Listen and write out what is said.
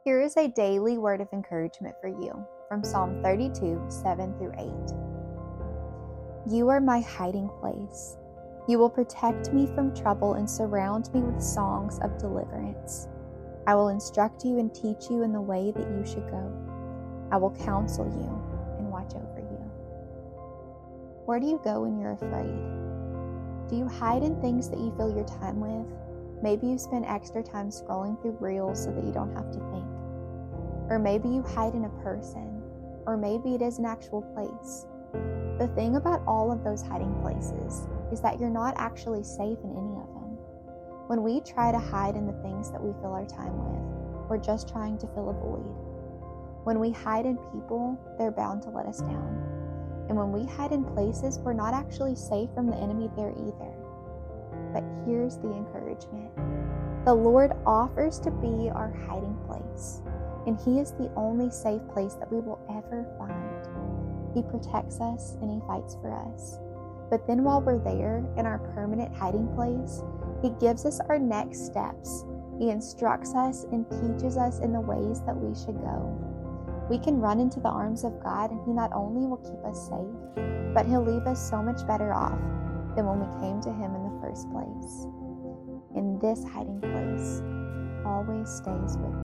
Here is a daily word of encouragement for you from Psalm 32, 7 through 8. You are my hiding place. You will protect me from trouble and surround me with songs of deliverance. I will instruct you and teach you in the way that you should go. I will counsel you and watch over you. Where do you go when you're afraid? Do you hide in things that you fill your time with? Maybe you spend extra time scrolling through reels so that you don't have to think. Or maybe you hide in a person, or maybe it is an actual place. The thing about all of those hiding places is that you're not actually safe in any of them. When we try to hide in the things that we fill our time with, we're just trying to fill a void. When we hide in people, they're bound to let us down. And when we hide in places, we're not actually safe from the enemy there either. But here's the encouragement. The Lord offers to be our hiding place, and He is the only safe place that we will ever find. He protects us and He fights for us. But then while we're there in our permanent hiding place, He gives us our next steps. He instructs us and teaches us in the ways that we should go. We can run into the arms of God, and He not only will keep us safe, but He'll leave us so much better off than when we came to Him in the first place. And this hiding place always stays with